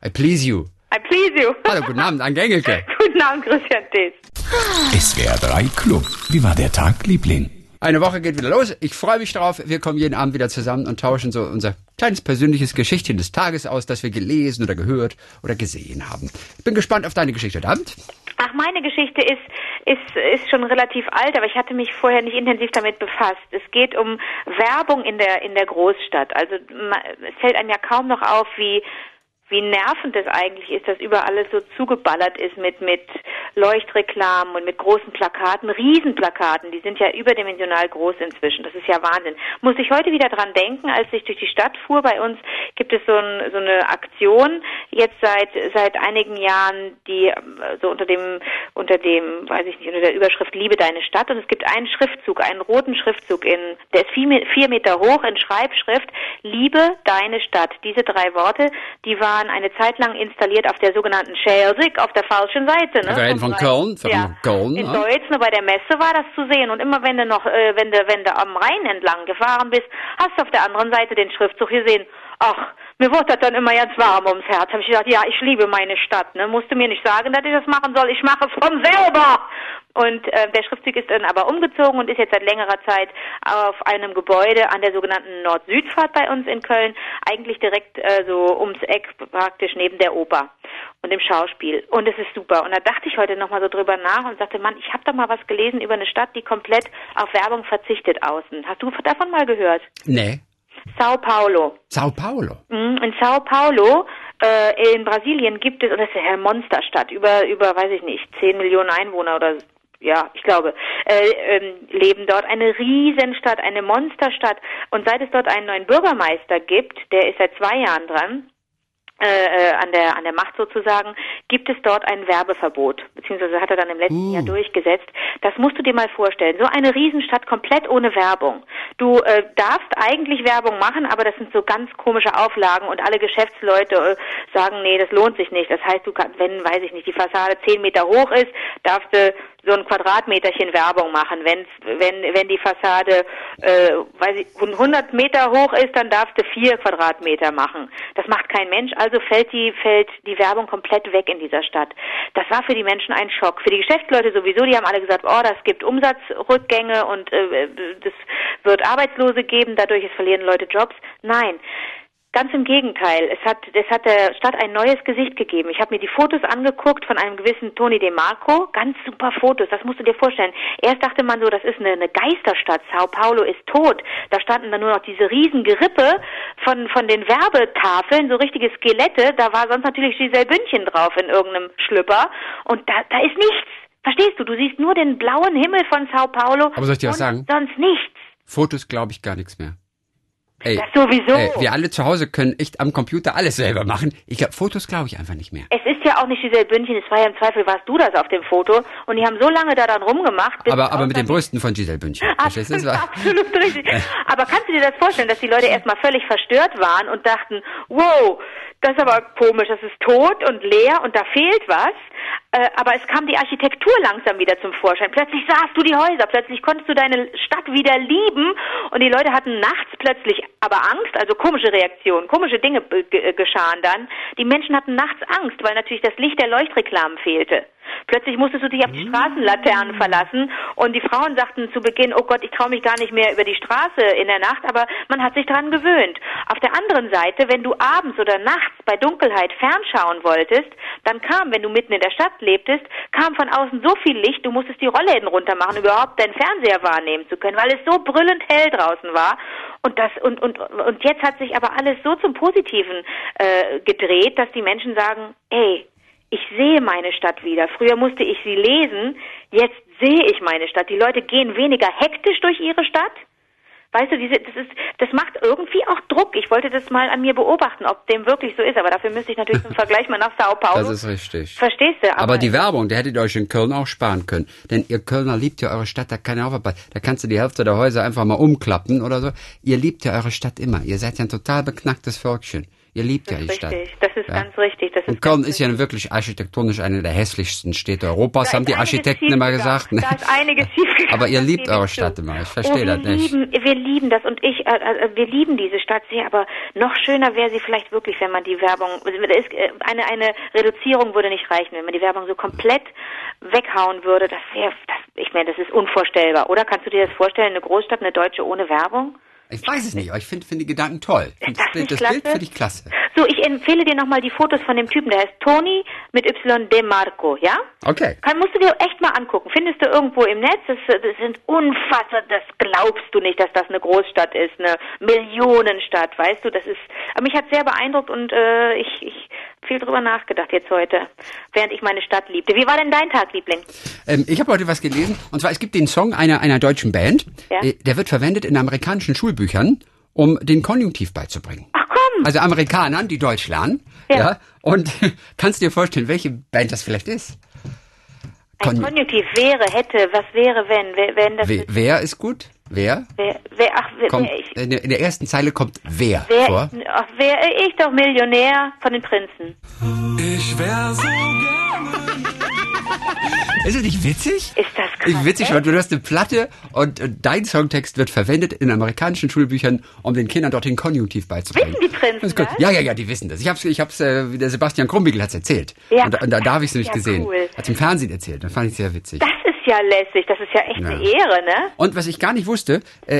I please you. I please you. Hallo, guten Abend, Anke Engelke. Guten Abend, Christian Thees. SWR 3 Club. Wie war der Tag, Liebling? Eine Woche geht wieder los. Ich freue mich drauf. Wir kommen jeden Abend wieder zusammen und tauschen so unser kleines persönliches Geschichtchen des Tages aus, das wir gelesen oder gehört oder gesehen haben. Ich bin gespannt auf deine Geschichte heute Abend. Ach, meine Geschichte ist schon relativ alt, aber ich hatte mich vorher nicht intensiv damit befasst. Es geht um Werbung in der Großstadt. Also es fällt einem ja kaum noch auf, wie nervend es eigentlich ist, dass überall alles so zugeballert ist mit Leuchtreklamen und mit großen Plakaten, Riesenplakaten, die sind ja überdimensional groß inzwischen. Das ist ja Wahnsinn. Muss ich heute wieder dran denken, als ich durch die Stadt fuhr. Bei uns gibt es so eine Aktion jetzt seit einigen Jahren, die so unter dem, weiß ich nicht, unter der Überschrift Liebe deine Stadt, und es gibt einen Schriftzug, einen roten Schriftzug der ist 4 Meter hoch in Schreibschrift, Liebe deine Stadt. Diese 3 Worte, die waren eine Zeit lang installiert auf der sogenannten Schelsig, auf der falschen Seite. Ne? Wir reden von Köln. Köln, in Deutsch, nur bei der Messe war das zu sehen. Und immer wenn du am Rhein entlang gefahren bist, hast du auf der anderen Seite den Schriftzug gesehen. Ach, mir wurde das dann immer ganz warm ums Herz. Habe ich gedacht, ja, ich liebe meine Stadt. Ne? Musst du mir nicht sagen, dass ich das machen soll. Ich mache es von selber. Und der Schriftzug ist dann aber umgezogen und ist jetzt seit längerer Zeit auf einem Gebäude an der sogenannten Nord-Süd-Fahrt bei uns in Köln, eigentlich direkt so ums Eck, praktisch neben der Oper und dem Schauspiel. Und es ist super. Und da dachte ich heute nochmal so drüber nach und sagte, Mann, ich habe da mal was gelesen über eine Stadt, die komplett auf Werbung verzichtet außen. Hast du davon mal gehört? Nee. Sao Paulo. Sao Paulo? In Sao Paulo in Brasilien gibt es, und das ist ja eine Monsterstadt, über, weiß ich nicht, 10 Millionen Einwohner oder ja, ich glaube, leben dort. Eine Riesenstadt, eine Monsterstadt. Und seit es dort einen neuen Bürgermeister gibt, der ist seit 2 Jahren dran, an der Macht sozusagen, gibt es dort ein Werbeverbot, beziehungsweise hat er dann im letzten Jahr durchgesetzt. Das musst du dir mal vorstellen. So eine Riesenstadt komplett ohne Werbung. Du darfst eigentlich Werbung machen, aber das sind so ganz komische Auflagen und alle Geschäftsleute sagen, nee, das lohnt sich nicht. Das heißt, du kannst, wenn, weiß ich nicht, die Fassade 10 Meter hoch ist, darfst du so ein Quadratmeterchen Werbung machen. Wenn die Fassade 100 Meter hoch ist, dann darfst du 4 Quadratmeter machen. Das macht kein Mensch, also fällt die Werbung komplett weg in dieser Stadt. Das war für die Menschen ein Schock. Für die Geschäftsleute sowieso, die haben alle gesagt, oh, das gibt Umsatzrückgänge und das wird Arbeitslose geben, dadurch verlieren Leute Jobs. Nein. Ganz im Gegenteil, es hat der Stadt ein neues Gesicht gegeben. Ich habe mir die Fotos angeguckt von einem gewissen Tony De Marco, ganz super Fotos, das musst du dir vorstellen. Erst dachte man so, das ist eine Geisterstadt, Sao Paulo ist tot. Da standen dann nur noch diese riesen Gerippe von den Werbetafeln, so richtige Skelette. Da war sonst natürlich Giselle Bündchen drauf in irgendeinem Schlüpper und da ist nichts. Verstehst du? Du siehst nur den blauen Himmel von Sao Paulo. Aber soll ich dir was sagen? Sonst nichts. Fotos glaube ich gar nichts mehr. Ey, das sowieso. Wir alle zu Hause können echt am Computer alles selber machen. Fotos glaube ich einfach nicht mehr. Es ist ja auch nicht Giselle Bündchen, es war ja im Zweifel, warst du das auf dem Foto. Und die haben so lange da dann rumgemacht. Aber mit den Brüsten von Giselle Bündchen. Verstehst du? Absolut richtig. Aber kannst du dir das vorstellen, dass die Leute erstmal völlig verstört waren und dachten, wow, das ist aber komisch, das ist tot und leer und da fehlt was. Aber es kam die Architektur langsam wieder zum Vorschein. Plötzlich sahst du die Häuser, plötzlich konntest du deine Stadt wieder lieben und die Leute hatten nachts plötzlich aber Angst, also komische Reaktionen, komische Dinge geschahen dann. Die Menschen hatten nachts Angst, weil natürlich das Licht der Leuchtreklamen fehlte. Plötzlich musstest du dich auf die Straßenlaternen verlassen und die Frauen sagten zu Beginn, oh Gott, ich traue mich gar nicht mehr über die Straße in der Nacht, aber man hat sich daran gewöhnt. Auf der anderen Seite, wenn du abends oder nachts bei Dunkelheit fernschauen wolltest, dann kam, wenn du mitten in der Stadt lebtest, kam von außen so viel Licht, du musstest die Rollläden runter machen, überhaupt deinen Fernseher wahrnehmen zu können, weil es so brüllend hell draußen war. Und jetzt hat sich aber alles so zum Positiven gedreht, dass die Menschen sagen, ey, ich sehe meine Stadt wieder. Früher musste ich sie lesen, jetzt sehe ich meine Stadt. Die Leute gehen weniger hektisch durch ihre Stadt. Weißt du, das macht irgendwie auch Druck. Ich wollte das mal an mir beobachten, ob dem wirklich so ist. Aber dafür müsste ich natürlich zum Vergleich mal nach Sao Paulo. Das ist richtig. Verstehst du? Aber die Werbung, die hättet ihr euch in Köln auch sparen können. Denn ihr Kölner liebt ja eure Stadt, da kann ja auch was. Da kannst du die Hälfte der Häuser einfach mal umklappen oder so. Ihr liebt ja eure Stadt immer. Ihr seid ja ein total beknacktes Völkchen. Ihr liebt ja Das die ist Stadt. richtig, das ist ganz richtig. Das Und ist Köln ganz ist ja wirklich architektonisch eine der hässlichsten Städte Europas, Da haben ist die einiges Architekten immer schiefgegangen. gesagt. Ne? Da ist einiges schiefgegangen. Aber ihr das liebt gebe ich eure zu. Stadt immer, ich verstehe das nicht. Wir lieben das und wir lieben diese Stadt sehr, aber noch schöner wäre sie vielleicht wirklich, wenn man die Werbung, eine Reduzierung würde nicht reichen, wenn man die Werbung so komplett weghauen würde, ich meine, das ist unvorstellbar, oder? Kannst du dir das vorstellen, eine Großstadt, eine deutsche ohne Werbung? Ich weiß es nicht, aber ich finde die Gedanken toll. Ist das nicht Das klasse? Bild finde ich klasse. So, ich empfehle dir nochmal die Fotos von dem Typen, der heißt Toni mit Y De Marco, ja? Okay. Musst du dir echt mal angucken. Findest du irgendwo im Netz? Das sind unfassbar, das glaubst du nicht, dass das eine Großstadt ist, eine Millionenstadt, weißt du? Aber mich hat sehr beeindruckt und ich viel drüber nachgedacht jetzt heute, während ich meine Stadt liebte. Wie war denn dein Tag, Liebling? Ich habe heute was gelesen, und zwar, es gibt den Song einer deutschen Band, Ja? Der wird verwendet in amerikanischen Schulbüchern, um den Konjunktiv beizubringen. Ach komm! Also Amerikanern, die Deutsch lernen. Ja. Und kannst du dir vorstellen, welche Band das vielleicht ist? Ein Konjunktiv wäre, hätte, was wäre, wenn das Wer ist gut? Wer? Wer ich? In der ersten Zeile kommt wer vor. Wäre ich doch Millionär von den Prinzen. Ich wär so gerne. Ist das nicht witzig? Ist das krass? Ist witzig, weil du hast eine Platte und dein Songtext wird verwendet in amerikanischen Schulbüchern, um den Kindern dort den Konjunktiv beizubringen. Wissen die Prinzen Das ist gut. das? Ja, die wissen das. Ich hab's, der Sebastian Krumbiegel hat's erzählt. Ja. Und da habe ich es nämlich Ja, gesehen. cool. Hat's im Fernsehen erzählt. Das fand ich sehr witzig. Das ist ja lässig, das ist ja echt eine Ehre, ne? Und was ich gar nicht wusste,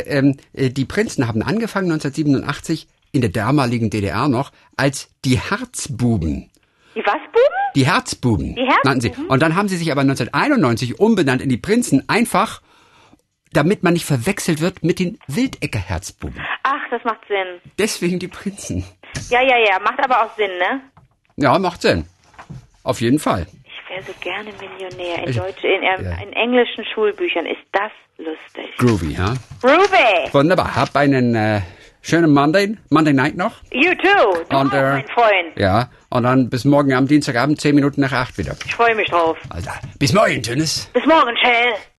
die Prinzen haben angefangen 1987 in der damaligen DDR noch als die Herzbuben. Die was, Buben? Die Herzbuben Die Herzbuben? nannten sie. Und dann haben sie sich aber 1991 umbenannt in die Prinzen, einfach damit man nicht verwechselt wird mit den Wildecker-Herzbuben. Ach, das macht Sinn. Deswegen die Prinzen. Ja, macht aber auch Sinn, ne? Ja, macht Sinn. Auf jeden Fall. Ich wäre so gerne Millionär. In englischen Schulbüchern ist das lustig. Groovy, ja? Ruby! Wunderbar. Hab einen schönen Monday Night noch. You too! Du Und, auch, mein Freund. Ja, und dann bis morgen am Dienstagabend, 10 Minuten nach 8 wieder. Ich freue mich drauf. Also, bis morgen, Tönnes. Bis morgen, Shell.